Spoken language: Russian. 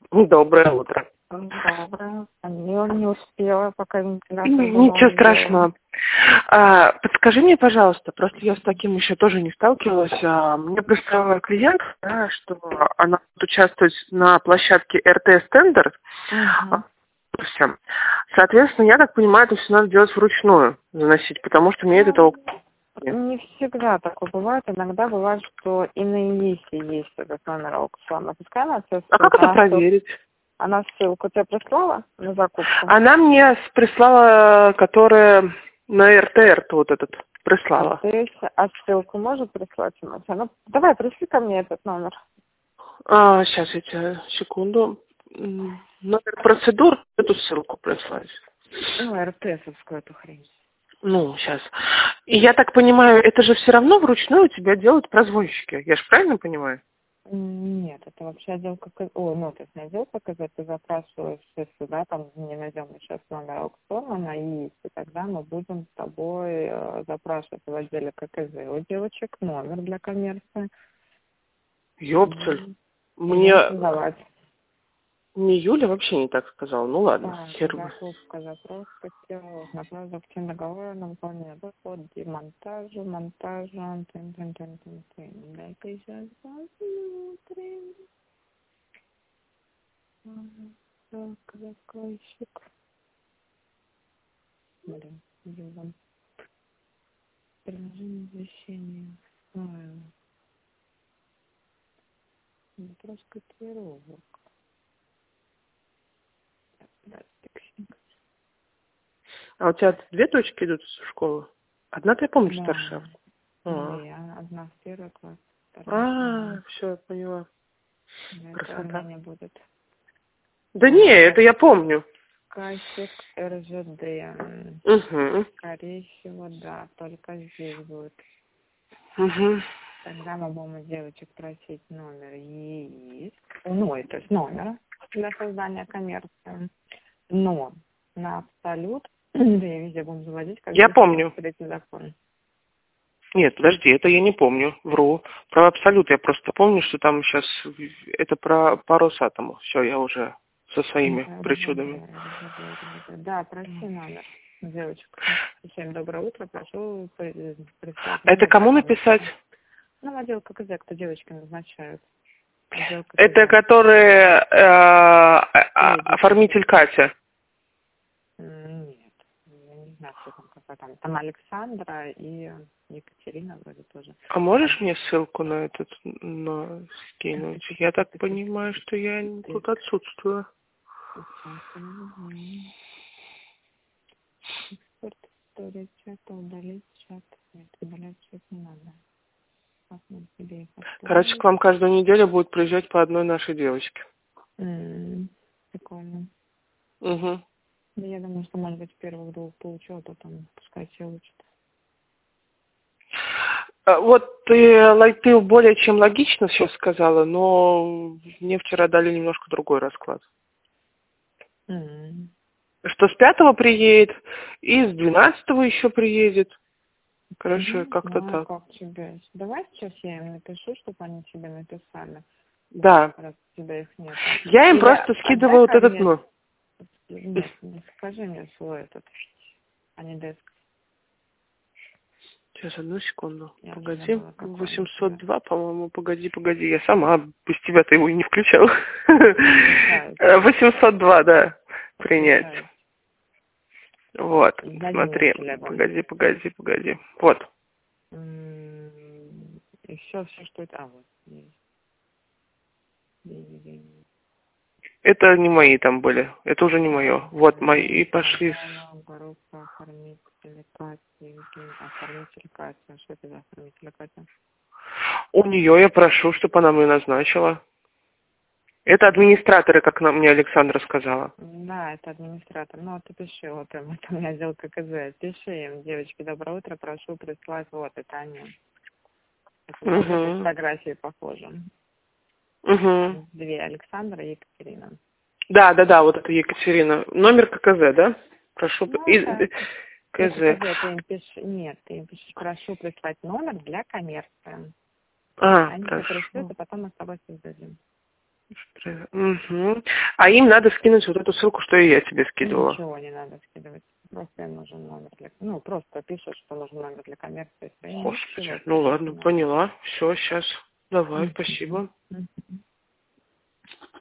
Доброе утро. Доброе. Я не успела, пока вентилятор Ничего страшного. Подскажи мне, пожалуйста, просто я с таким еще тоже не сталкивалась. Мне прислала клиент, да, что она будет участвовать на площадке РТС Тендер. Всем. Соответственно, я так понимаю, это все надо делать вручную, заносить, потому что мне это толк. Не всегда такое бывает. Иногда бывает, что и на ИИСе есть этот номер аукциона. Пускай она тебе А как это проверить? Она ссылку тебе прислала на закупку? Она мне прислала, которая на РТР вот этот прислала. А ссылку может прислать? Ну, давай, пришли ко мне этот номер. Сейчас, я тебе, секунду. Номер процедур, эту ссылку прислать. Ну, РТСовскую эту хрень. Ну, сейчас. И я так понимаю, это же все равно вручную у тебя делают прозвонщики. Я же правильно понимаю? Нет, это вообще отдел ККЗ. Ну, то есть не отдел ККЗ, ты запрашиваешь, если, да, там не найдем сейчас номер аукциона на ИИС, и тогда мы будем с тобой запрашивать в отделе ККЗ у девочек номер для коммерции. Ёпцель. Мне Юля вообще не так сказала. Ну ладно, хер бы. Закупка, запрос, котировок, направь заключен договор на выполнение доход, демонтажа, монтажа, дай-ка сейчас посмотрим. Так, заказчик. Блин, вводим. Приложение извещения. Файл. Вопрос котировок. Да, текстинг. А у тебя две точки идут в школу? Одна-то я помню, Да. старшая. Две. Одна в первый класс, вторая. Все, поняла. Красота. Не будет. Да не, это я помню. Заказчик РЖД. Скорее всего, да, только здесь будет. Тогда мы будем у девочек просить номер ЕИС. Ну, это есть номер для создания коммерции. Но на абсолют, да и везде будем заводить, как я помню. Закон. Нет, подожди, это я не помню, вру. Про абсолют я просто помню, что там сейчас это по Росатому. Все, я уже со своими причудами. Да, проси номер девочек. Всем доброе утро, прошу представить. Это кому написать? Ну, отдел ККЗ, кто девочки назначают. Это которые оформитель Катя? Нет, я не знаю, кто там какой там. Там Александра и Екатерина вроде тоже. А можешь мне ссылку на этот скинуть? Я так понимаю, что я тут отсутствую. Экспорт, история чата, удалить чат. Нет, удалять чат не надо. Короче, к вам каждую неделю будет приезжать по одной нашей девочке. Прикольно. Угу. Да я думаю, что, может быть, первых двух получил, то там пускай все учат. Вот ты более чем логично все сказала, но мне вчера дали немножко другой расклад. Что с 5-го приедет, и с 12-го еще приедет. Короче, как-то так. Как тебе? Давай сейчас я им напишу, чтобы они тебе написали. Да. Раз у тебя их нет. Я им просто скидываю вот этот, Нет, скажи мне свой этот, а не деск. Сейчас, одну секунду. Погоди, 802, по-моему, погоди. Я сама без тебя-то его и не включала. 802, да, принять. Вот, смотри, погоди. Вот. И все, что это... вот. Это не мои там были. Это уже не мое. Вот мои пошли. Группа оформителя Катя. Что это за оформитель Катя? У нее я прошу, чтобы она мне назначила. Это администраторы, как мне Александра сказала. Да, это администратор. Ну, ты пиши, вот это у меня отдел ККЗ. Пиши им, девочки, доброе утро, прошу прислать, вот, это они. Фотографии похожи. Две, Александра и Екатерина. Да, вот это Екатерина. Номер ККЗ, да? Прошу. КЗ. Ты им пишешь, прошу прислать номер для коммерции. Они пришлют, а потом мы с тобой создадим. Угу. А им надо скинуть вот эту ссылку, что и я тебе скидывала. Ничего не надо скидывать. Просто им нужен номер для... Ну, просто пишешь, что нужен номер для коммерции. Господи, ну ладно, поняла. Все, сейчас. Давай, спасибо.